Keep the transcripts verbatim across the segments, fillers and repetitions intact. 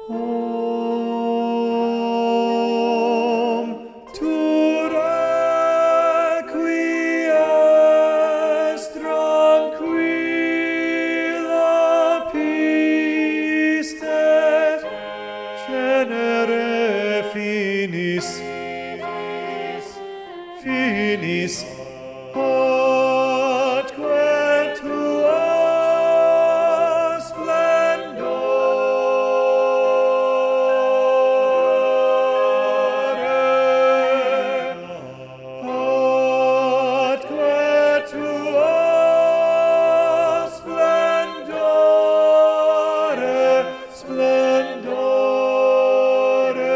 Om tu requies tranquilla piste, genere finis, finis, atque tua splendore, atque tua splendore, splendore.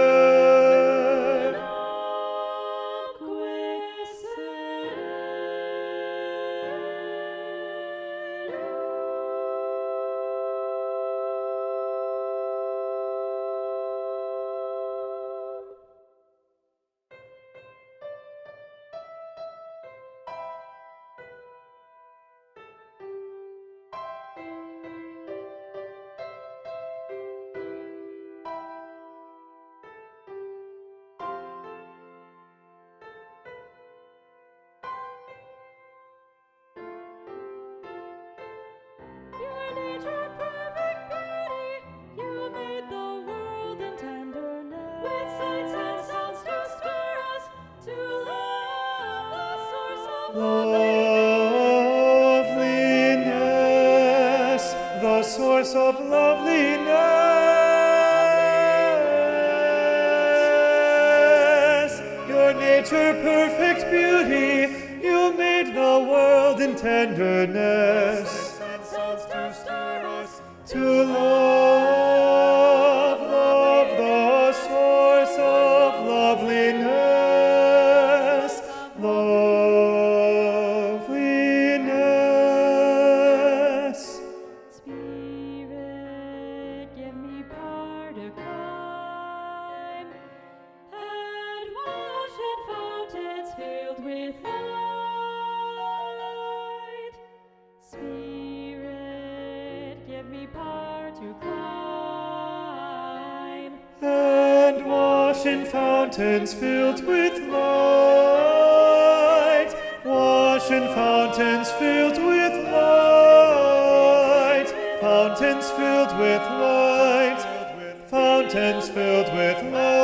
Your nature perfect beauty, you made the world in tenderness. With sights and sounds to stir us to love, the source of Loveliness, the source of loveliness. Your nature perfect beauty, you made the world in tenderness. sounds to stir us To love, love, the source of loveliness, loveliness. Spirit, give me power to climb and wash in fountains filled with light. Spirit, give me power to climb And wash in fountains filled with light. Wash in fountains filled with light. Fountains filled with light. Fountains filled with light.